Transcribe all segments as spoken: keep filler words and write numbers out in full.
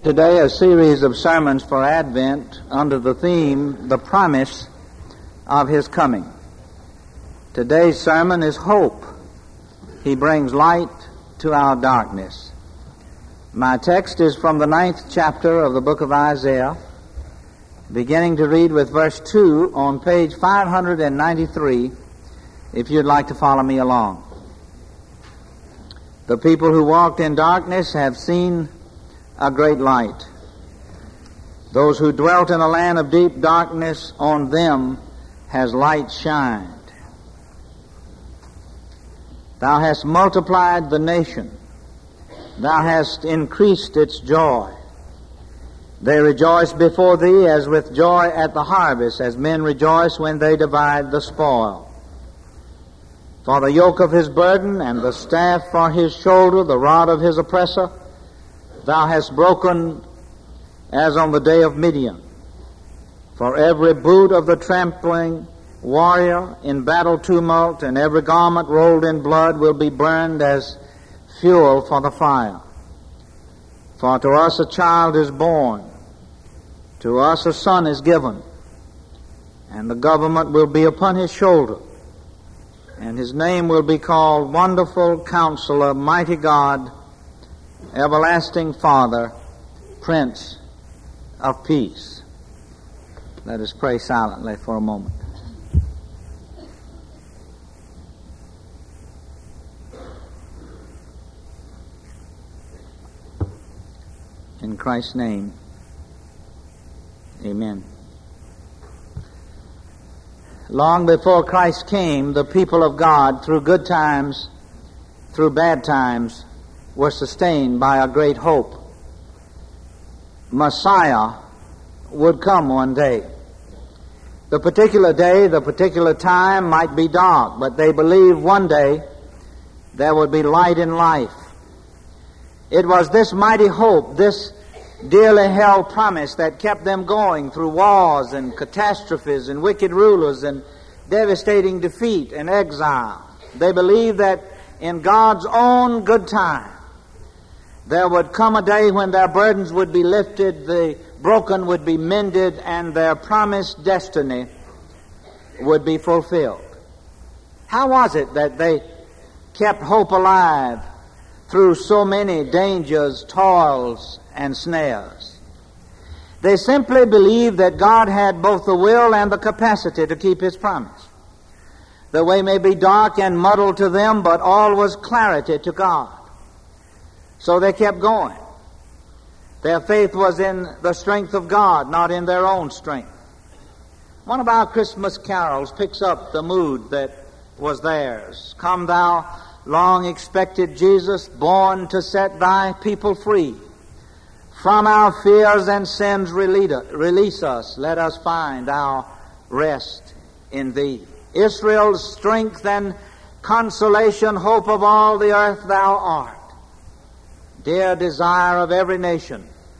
Today, a series of sermons for Advent under the theme, The Promise of His Coming. Today's sermon is Hope. He brings light to our darkness. My text is from the ninth chapter of the book of Isaiah, beginning to read with verse two on page five hundred ninety-three, if you'd like to follow me along. The people who walked in darkness have seen a great light. Those who dwelt in a land of deep darkness, on them has light shined. Thou hast multiplied the nation. Thou hast increased its joy. They rejoice before thee as with joy at the harvest, as men rejoice when they divide the spoil. For the yoke of his burden and the staff for his shoulder, the rod of his oppressor, thou hast broken as on the day of Midian. For every boot of the trampling warrior in battle tumult and every garment rolled in blood will be burned as fuel for the fire. For to us a child is born, to us a son is given, and the government will be upon his shoulder, and his name will be called Wonderful Counselor, Mighty God, Everlasting Father, Prince of Peace. Let us pray silently for a moment. In Christ's name, amen. Long before Christ came, the people of God, through good times, through bad times, were sustained by a great hope. Messiah would come one day. The particular day, the particular time might be dark, but they believed one day there would be light in life. It was this mighty hope, this dearly held promise that kept them going through wars and catastrophes and wicked rulers and devastating defeat and exile. They believed that in God's own good time, there would come a day when their burdens would be lifted, the broken would be mended, and their promised destiny would be fulfilled. How was it that they kept hope alive through so many dangers, toils, and snares? They simply believed that God had both the will and the capacity to keep His promise. The way may be dark and muddled to them, but all was clarity to God. So they kept going. Their faith was in the strength of God, not in their own strength. One of our Christmas carols picks up the mood that was theirs. Come thou long-expected Jesus, born to set thy people free. From our fears and sins release us. Let us find our rest in thee. Israel's strength and consolation, hope of all the earth thou art. Dear desire of every nation,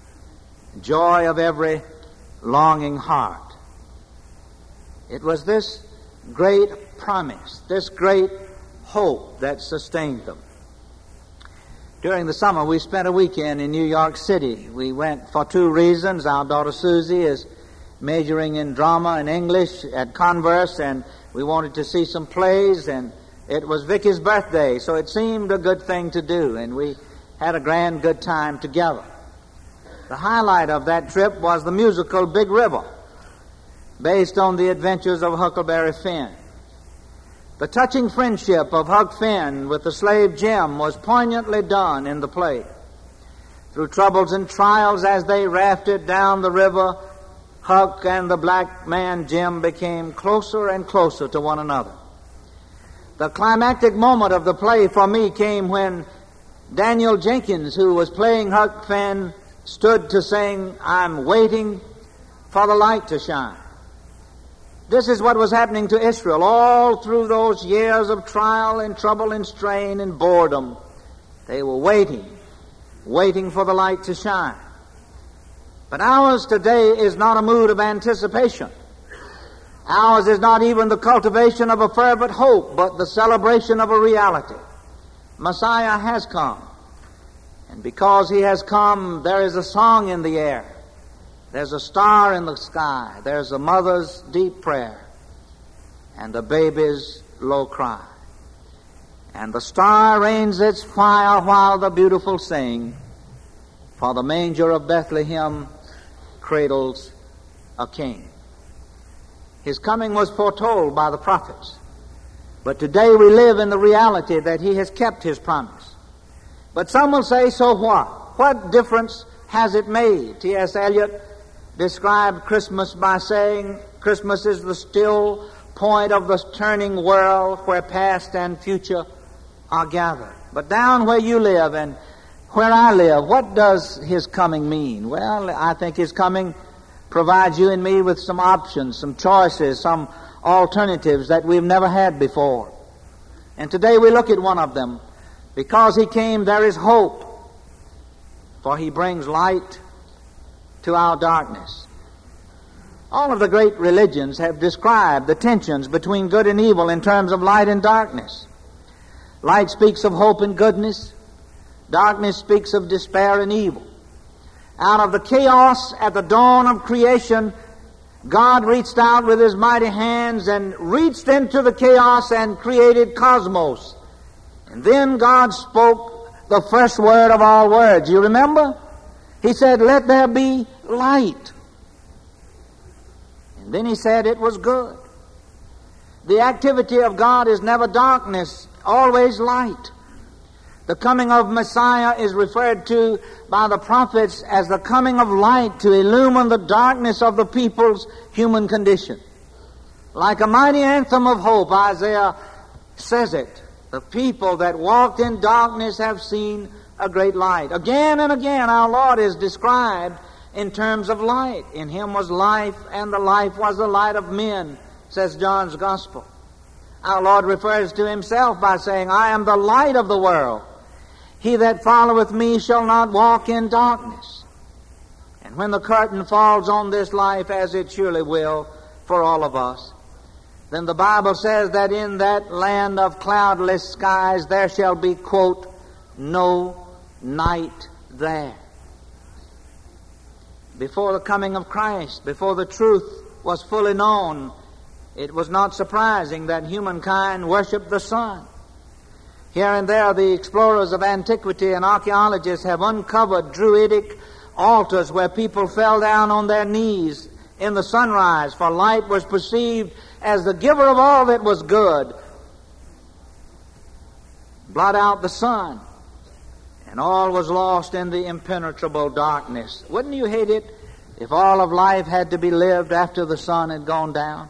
joy of every longing heart. It was this great promise, this great hope that sustained them. During the summer, we spent a weekend in New York City. We went for two reasons. Our daughter Susie is majoring in drama and English at Converse, and we wanted to see some plays, and it was Vicky's birthday, so it seemed a good thing to do, and we had a grand good time together. The highlight of that trip was the musical Big River, based on the adventures of Huckleberry Finn. The touching friendship of Huck Finn with the slave Jim was poignantly done in the play. Through troubles and trials as they rafted down the river, Huck and the black man Jim became closer and closer to one another. The climactic moment of the play for me came when Daniel Jenkins, who was playing Huck Finn, stood to sing, I'm waiting for the light to shine. This is what was happening to Israel all through those years of trial and trouble and strain and boredom. They were waiting, waiting for the light to shine. But ours today is not a mood of anticipation. Ours is not even the cultivation of a fervent hope, but the celebration of a reality. Messiah has come. And because he has come, there is a song in the air. There's a star in the sky. There's a mother's deep prayer and a baby's low cry. And the star rains its fire while the beautiful sing, for the manger of Bethlehem cradles a king. His coming was foretold by the prophets, but today we live in the reality that he has kept his promise. But some will say, so what? What difference has it made? T S Eliot described Christmas by saying, Christmas is the still point of the turning world where past and future are gathered. But down where you live and where I live, what does his coming mean? Well, I think his coming provides you and me with some options, some choices, some alternatives that we've never had before. And today we look at one of them. Because he came, there is hope, for he brings light to our darkness. All of the great religions have described the tensions between good and evil in terms of light and darkness. Light speaks of hope and goodness. Darkness speaks of despair and evil. Out of the chaos at the dawn of creation, God reached out with his mighty hands and reached into the chaos and created cosmos. And then God spoke the first word of all words. You remember? He said, let there be light. And then he said it was good. The activity of God is never darkness, always light. The coming of Messiah is referred to by the prophets as the coming of light to illumine the darkness of the people's human condition. Like a mighty anthem of hope, Isaiah says it. The people that walked in darkness have seen a great light. Again and again our Lord is described in terms of light. In him was life, and the life was the light of men, says John's Gospel. Our Lord refers to himself by saying, I am the light of the world. He that followeth me shall not walk in darkness. And when the curtain falls on this life, as it surely will for all of us, then the Bible says that in that land of cloudless skies there shall be, quote, no night there. Before the coming of Christ, before the truth was fully known, it was not surprising that humankind worshiped the sun. Here and there, the explorers of antiquity and archaeologists have uncovered druidic altars where people fell down on their knees in the sunrise, for light was perceived as the giver of all that was good. Blot out the sun, and all was lost in the impenetrable darkness. Wouldn't you hate it if all of life had to be lived after the sun had gone down?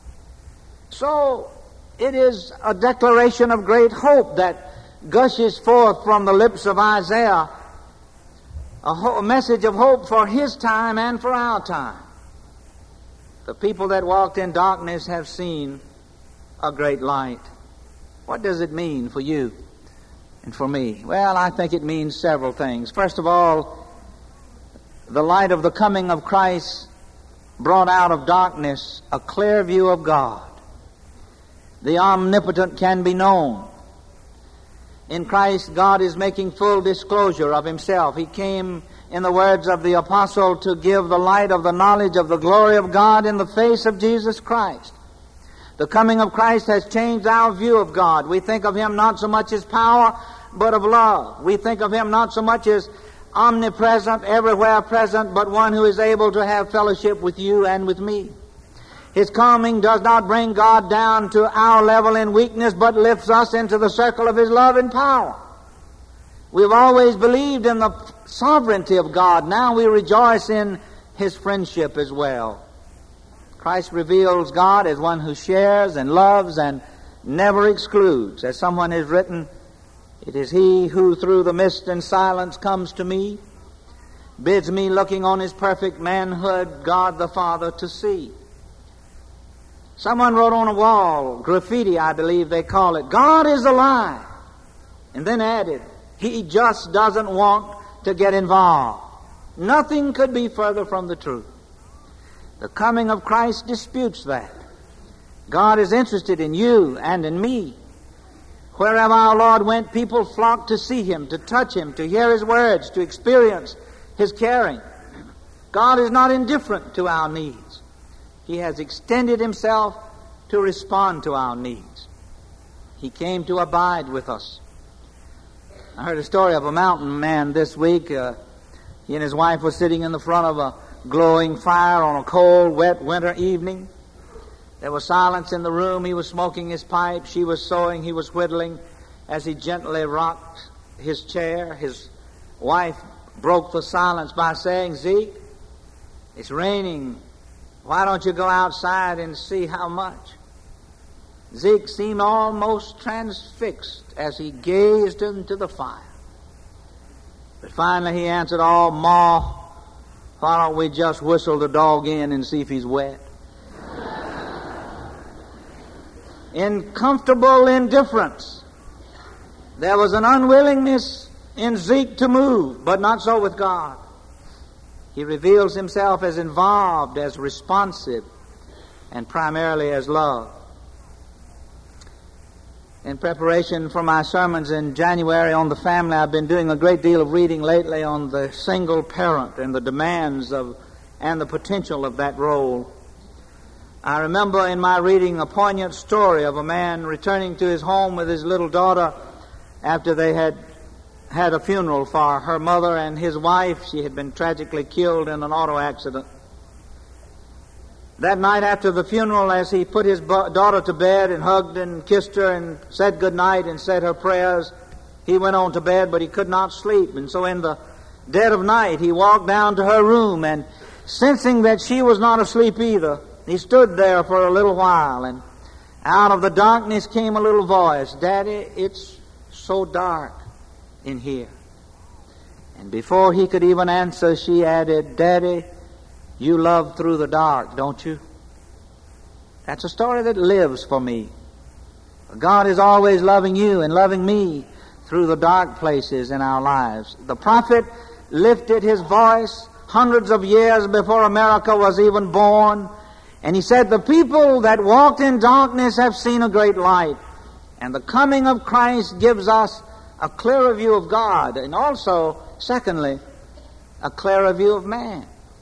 So, it is a declaration of great hope that gushes forth from the lips of Isaiah, a, ho- a message of hope for his time and for our time. The people that walked in darkness have seen a great light. What does it mean for you and for me? Well, I think it means several things. First of all, the light of the coming of Christ brought out of darkness a clear view of God. The omnipotent can be known. In Christ, God is making full disclosure of himself. He came, in the words of the apostle, to give the light of the knowledge of the glory of God in the face of Jesus Christ. The coming of Christ has changed our view of God. We think of him not so much as power, but of love. We think of him not so much as omnipresent, everywhere present, but one who is able to have fellowship with you and with me. His coming does not bring God down to our level in weakness, but lifts us into the circle of his love and power. We've always believed in the sovereignty of God. Now we rejoice in his friendship as well. Christ reveals God as one who shares and loves and never excludes. As someone has written, it is he who through the mist and silence comes to me, bids me, looking on his perfect manhood, God the Father to see. Someone wrote on a wall, graffiti I believe they call it, God is alive. And then added, he just doesn't want to get involved. Nothing could be further from the truth. The coming of Christ disputes that. God is interested in you and in me. Wherever our Lord went, people flocked to see him, to touch him, to hear his words, to experience his caring. God is not indifferent to our needs. He has extended himself to respond to our needs. He came to abide with us. I heard a story of a mountain man this week. Uh, he and his wife were sitting in the front of a glowing fire on a cold, wet winter evening. There was silence in the room. He was smoking his pipe. She was sewing. He was whittling as he gently rocked his chair. His wife broke the silence by saying, "Zeke, it's raining. Why don't you go outside and see how much?" Zeke seemed almost transfixed as he gazed into the fire. But finally he answered, "Oh, Ma, why don't we just whistle the dog in and see if he's wet?" In comfortable indifference, there was an unwillingness in Zeke to move, but not so with God. He reveals himself as involved, as responsive, and primarily as love. In preparation for my sermons in January on the family, I've been doing a great deal of reading lately on the single parent and the demands of and the potential of that role. I remember in my reading a poignant story of a man returning to his home with his little daughter after they had had a funeral for her mother and his wife. She had been tragically killed in an auto accident. That night after the funeral, as he put his daughter to bed and hugged and kissed her and said good night and said her prayers, he went on to bed, but he could not sleep. And so in the dead of night, he walked down to her room, and sensing that she was not asleep either, he stood there for a little while, and out of the darkness came a little voice, "Daddy, it's so dark in here." And before he could even answer, she added, "Daddy, you love through the dark, don't you?" That's a story that lives for me. God is always loving you and loving me through the dark places in our lives. The prophet lifted his voice hundreds of years before America was even born, and he said, "The people that walked in darkness have seen a great light." And the coming of Christ gives us a clearer view of God, and also, secondly, a clearer view of man,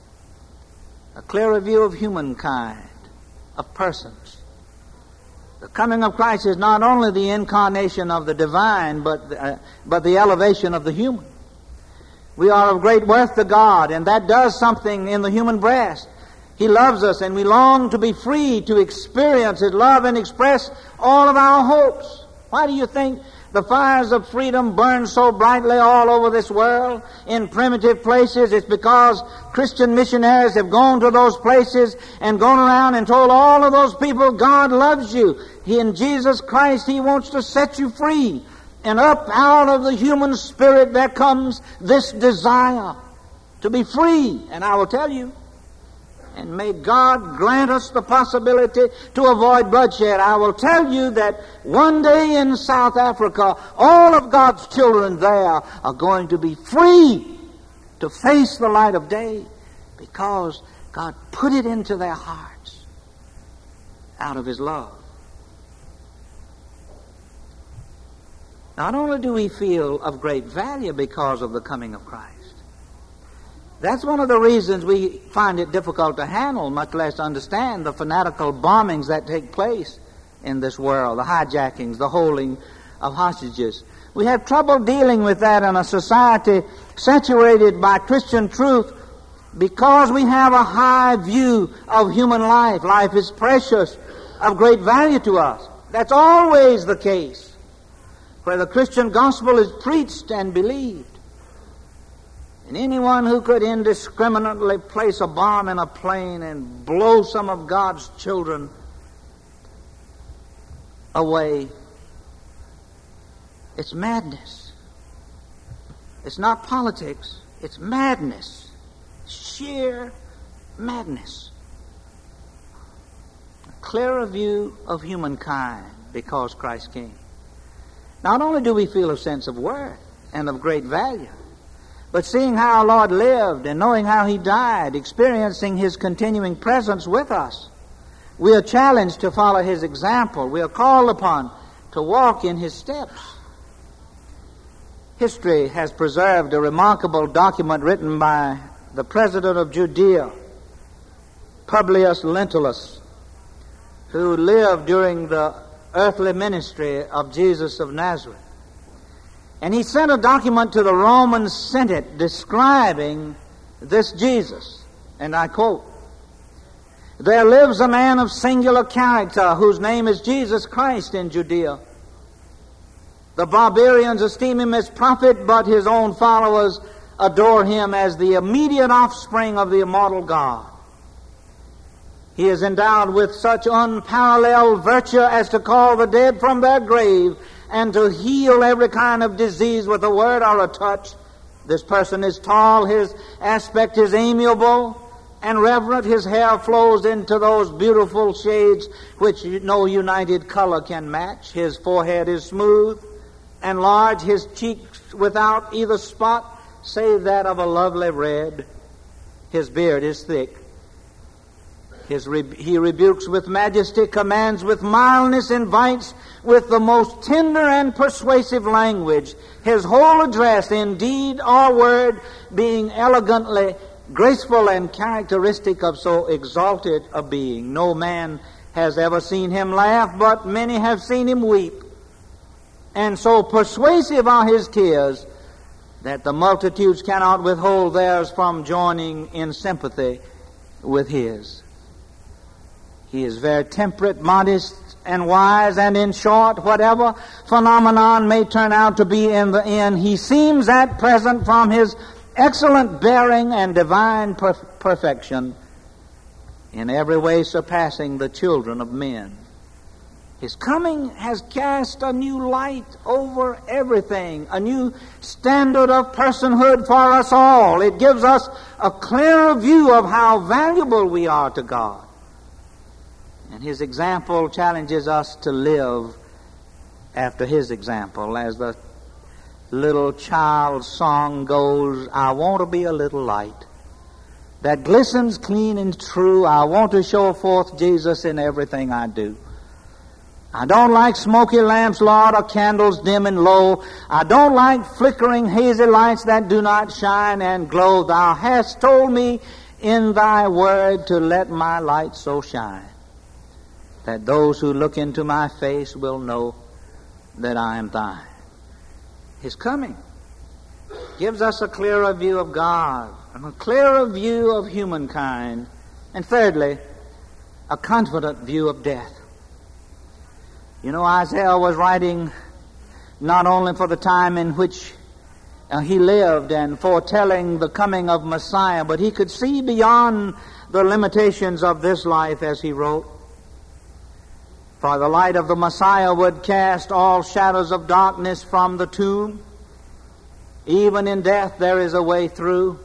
a clearer view of humankind, of persons. The coming of Christ is not only the incarnation of the divine, but the, uh, but the elevation of the human. We are of great worth to God, and that does something in the human breast. He loves us, and we long to be free to experience His love and express all of our hopes. Why do you think the fires of freedom burn so brightly all over this world in primitive places? It's because Christian missionaries have gone to those places and gone around and told all of those people, God loves you. He, in Jesus Christ, He wants to set you free. And up out of the human spirit there comes this desire to be free. And I will tell you, and may God grant us the possibility to avoid bloodshed. I will tell you that one day in South Africa, all of God's children there are going to be free to face the light of day because God put it into their hearts out of His love. Not only do we feel of great value because of the coming of Christ, that's one of the reasons we find it difficult to handle, much less understand the fanatical bombings that take place in this world, the hijackings, the holding of hostages. We have trouble dealing with that in a society saturated by Christian truth because we have a high view of human life. Life is precious, of great value to us. That's always the case where the Christian gospel is preached and believed. And anyone who could indiscriminately place a bomb in a plane and blow some of God's children away, it's madness. It's not politics, it's madness. Sheer madness. A clearer view of humankind because Christ came. Not only do we feel a sense of worth and of great value, but seeing how our Lord lived and knowing how He died, experiencing His continuing presence with us, we are challenged to follow His example. We are called upon to walk in his steps. History has preserved a remarkable document written by the president of Judea, Publius Lentulus, who lived during the earthly ministry of Jesus of Nazareth. And he sent a document to the Roman Senate describing this Jesus. And I quote, "There lives a man of singular character whose name is Jesus Christ in Judea. The barbarians esteem him as prophet, but his own followers adore him as the immediate offspring of the immortal God. He is endowed with such unparalleled virtue as to call the dead from their grave and to heal every kind of disease with a word or a touch. This person is tall, his aspect is amiable and reverent, his hair flows into those beautiful shades which no united color can match. His forehead is smooth and large, his cheeks without either spot save that of a lovely red. His beard is thick. His re- he rebukes with majesty, commands with mildness, invites with the most tender and persuasive language. His whole address, in deed or word, being elegantly graceful and characteristic of so exalted a being. No man has ever seen him laugh, but many have seen him weep. And so persuasive are his tears that the multitudes cannot withhold theirs from joining in sympathy with his. He is very temperate, modest, and wise, and in short, whatever phenomenon may turn out to be in the end, he seems at present, from his excellent bearing and divine perf- perfection, in every way surpassing the children of men. His coming has cast a new light over everything, a new standard of personhood for us all. It gives us a clearer view of how valuable we are to God. And his example challenges us to live after his example. As the little child's song goes, I want to be a little light that glistens clean and true. I want to show forth Jesus in everything I do. I don't like smoky lamps, Lord, or candles dim and low. I don't like flickering hazy lights that do not shine and glow. Thou hast told me in thy word to let my light so shine that those who look into my face will know that I am thine. His coming gives us a clearer view of God and a clearer view of humankind. And thirdly, a confident view of death. You know, Isaiah was writing not only for the time in which uh, he lived and foretelling the coming of Messiah, but he could see beyond the limitations of this life as he wrote. For the light of the Messiah would cast all shadows of darkness from the tomb. Even in death there is a way through.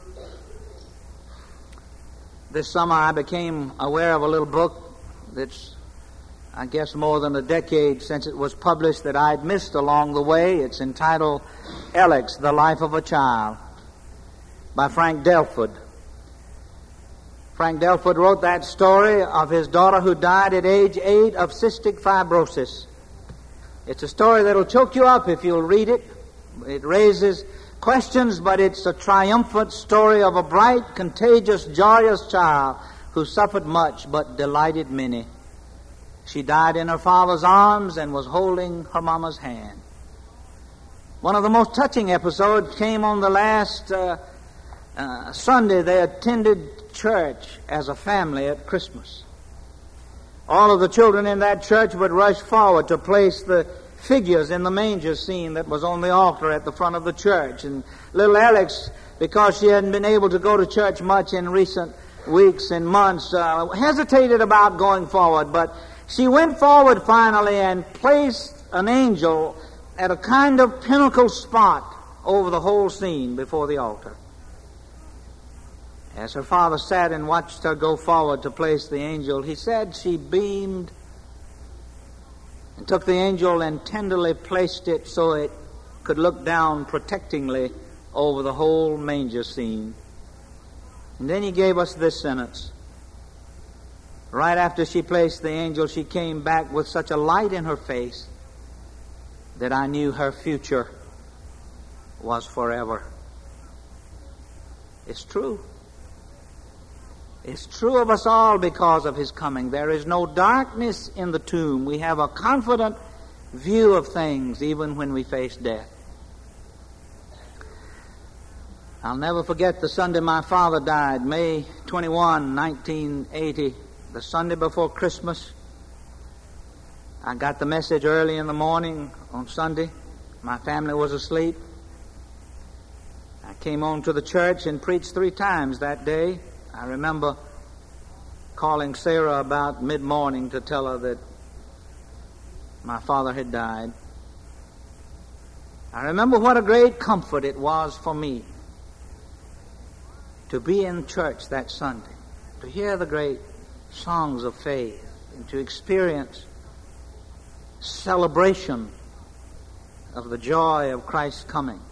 This summer I became aware of a little book that's, I guess, more than a decade since it was published that I'd missed along the way. It's entitled Alex, The Life of a Child, by Frank Delford. Frank Delford wrote that story of his daughter who died at age eight of cystic fibrosis. It's a story that'll choke you up if you'll read it. It raises questions, but it's a triumphant story of a bright, contagious, joyous child who suffered much but delighted many. She died in her father's arms and was holding her mama's hand. One of the most touching episodes came on the last uh, uh, Sunday. They attended church as a family at Christmas. All of the children in that church would rush forward to place the figures in the manger scene that was on the altar at the front of the church. And little Alex, because she hadn't been able to go to church much in recent weeks and months, uh, hesitated about going forward, but she went forward finally and placed an angel at a kind of pinnacle spot over the whole scene before the altar. As her father sat and watched her go forward to place the angel, he said she beamed and took the angel and tenderly placed it so it could look down protectingly over the whole manger scene. And then he gave us this sentence. Right after she placed the angel, she came back with such a light in her face that I knew her future was forever. It's true. It's true of us all because of his coming. There is no darkness in the tomb. We have a confident view of things even when we face death. I'll never forget the Sunday my father died, May twenty-first, nineteen eighty, the Sunday before Christmas. I got the message early in the morning on Sunday. My family was asleep. I came on to the church and preached three times that day. I remember calling Sarah about mid-morning to tell her that my father had died. I remember what a great comfort it was for me to be in church that Sunday, to hear the great songs of faith, and to experience celebration of the joy of Christ's coming.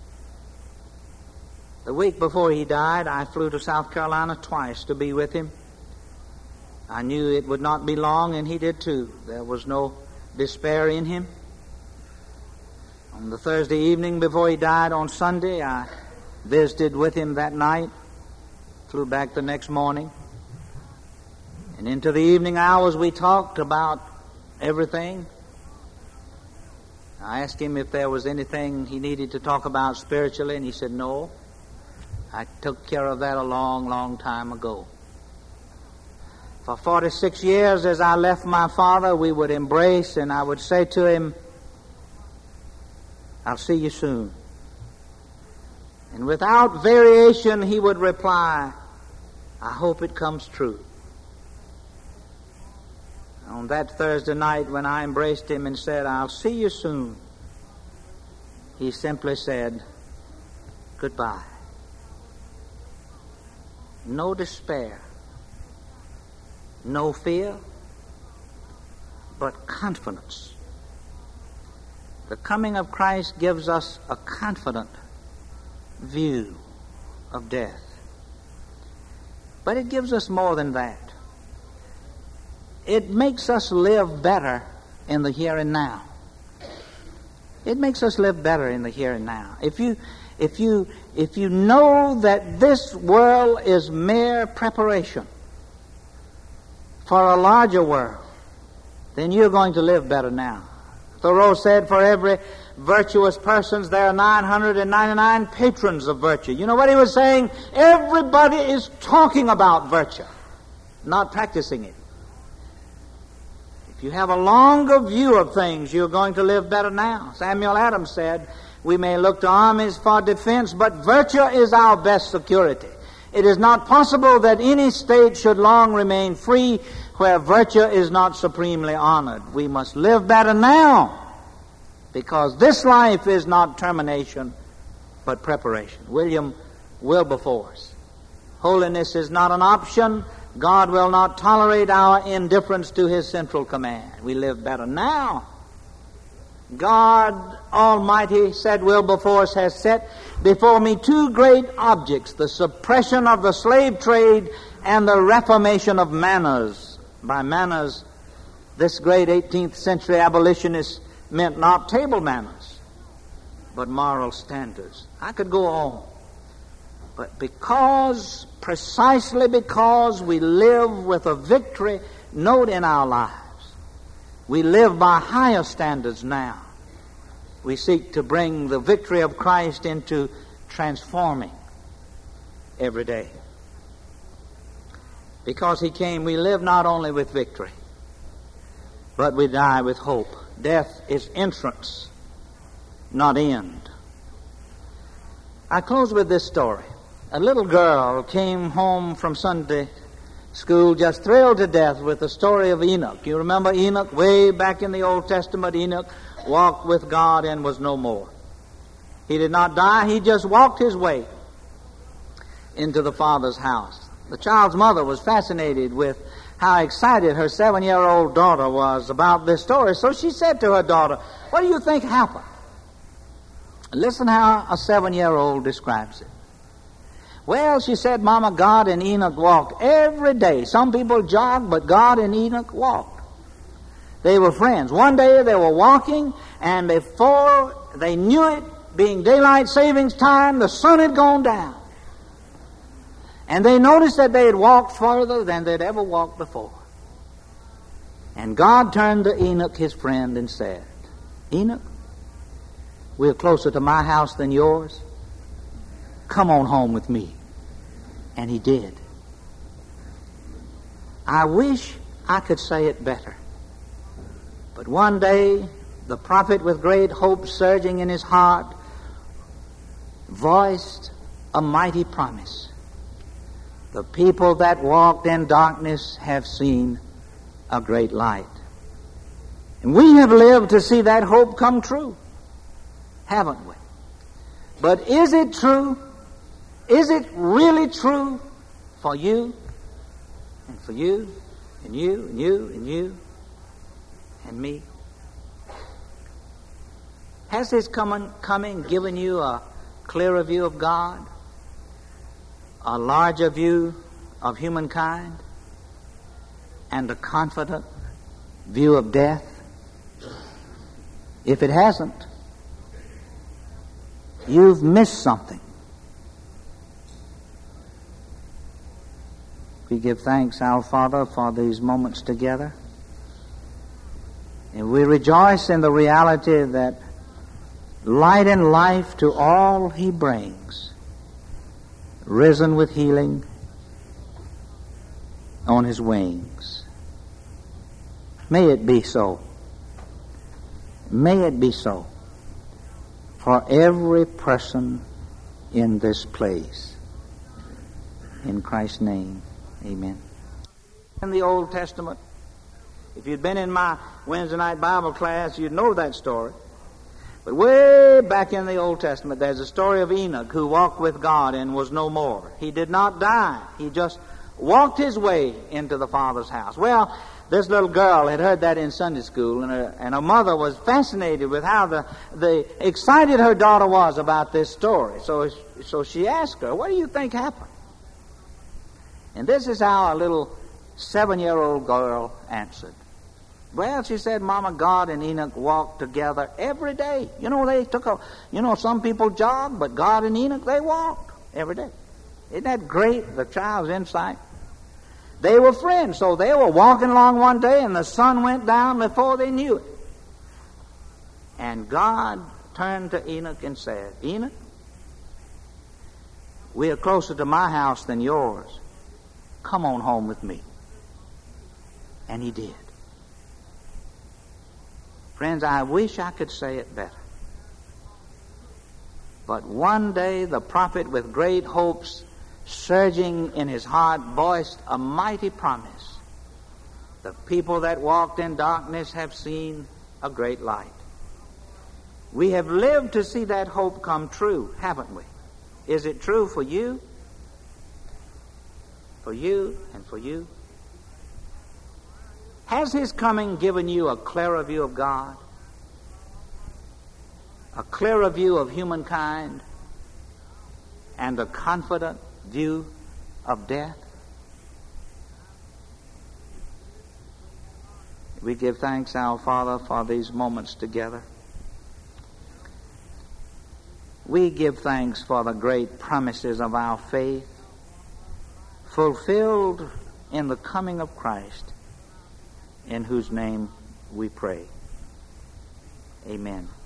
The week before he died, I flew to South Carolina twice to be with him. I knew it would not be long, and he did too. There was no despair in him. On the Thursday evening before he died on Sunday, I visited with him that night, flew back the next morning, and into the evening hours we talked about everything. I asked him if there was anything he needed to talk about spiritually, and he said no. I took care of that a long, long time ago. For forty-six years, as I left my father, we would embrace, and I would say to him, "I'll see you soon." And without variation, he would reply, "I hope it comes true." On that Thursday night, when I embraced him and said, "I'll see you soon," he simply said, "Goodbye." No despair, no fear, but confidence. The coming of Christ gives us a confident view of death. But it gives us more than that. It makes us live better in the here and now. It makes us live better in the here and now. If you if you if you know that this world is mere preparation for a larger world, then you're going to live better now. Thoreau said, for every virtuous person there are nine hundred ninety-nine patrons of virtue. You know what he was saying? Everybody is talking about virtue, not practicing it. If you have a longer view of things, you're going to live better now. Samuel Adams said, we may look to armies for defense, but virtue is our best security. It is not possible that any state should long remain free where virtue is not supremely honored. We must live better now, because this life is not termination, but preparation. William Wilberforce. Holiness is not an option. God will not tolerate our indifference to his central command. We live better now. God Almighty, said Wilberforce, has set before me two great objects, the suppression of the slave trade and the reformation of manners. By manners, this great eighteenth century abolitionist meant not table manners, but moral standards. I could go on. But because, precisely because we live with a victory note in our lives, we live by higher standards now. We seek to bring the victory of Christ into transforming every day. Because he came, we live not only with victory, but we die with hope. Death is entrance, not end. I close with this story. A little girl came home from Sunday school just thrilled to death with the story of Enoch. You remember Enoch? Way back in the Old Testament, Enoch walked with God and was no more. He did not die. He just walked his way into the Father's house. The child's mother was fascinated with how excited her seven-year-old daughter was about this story. So she said to her daughter, "What do you think happened?" Listen how a seven-year-old describes it. "Well," she said, "Mama, God and Enoch walked every day. Some people jogged, but God and Enoch walked. They were friends. One day they were walking, and before they knew it, being daylight savings time, the sun had gone down. And they noticed that they had walked farther than they'd ever walked before. And God turned to Enoch, his friend, and said, Enoch, we're closer to my house than yours. Come on home with me. And he did. I wish I could say it better. But one day, the prophet, with great hope surging in his heart, voiced a mighty promise. The people that walked in darkness have seen a great light. And we have lived to see that hope come true, haven't we? But is it true? Is it really true for you and for you and you and you and you and me? Has His coming, coming given you a clearer view of God, a larger view of humankind, and a confident view of death? If it hasn't, you've missed something. We give thanks, our Father, for these moments together. And we rejoice in the reality that light and life to all He brings, risen with healing on His wings. May it be so. May it be so for every person in this place. In Christ's name, amen. In the Old Testament, if you'd been in my Wednesday night Bible class, you'd know that story. But way back in the Old Testament, there's a story of Enoch who walked with God and was no more. He did not die. He just walked his way into the Father's house. Well, this little girl had heard that in Sunday school, and her, and her mother was fascinated with how the, the excited her daughter was about this story. So, so she asked her, what do you think happened? And this is how a little seven-year-old girl answered. Well, she said, Mama, God and Enoch walked together every day. You know, they took a, you know, some people jog, but God and Enoch, they walked every day. Isn't that great, the child's insight? They were friends, so they were walking along one day, and the sun went down before they knew it. And God turned to Enoch and said, Enoch, we are closer to my house than yours. Come on home with me. And he did. Friends, I wish I could say it better. But one day the prophet, with great hopes surging in his heart, voiced a mighty promise. The people that walked in darkness have seen a great light. We have lived to see that hope come true, haven't we? Is it true for you? For you and for you? Has His coming given you a clearer view of God? A clearer view of humankind? And a confident view of death? We give thanks, our Father, for these moments together. We give thanks for the great promises of our faith, fulfilled in the coming of Christ, in whose name we pray. Amen.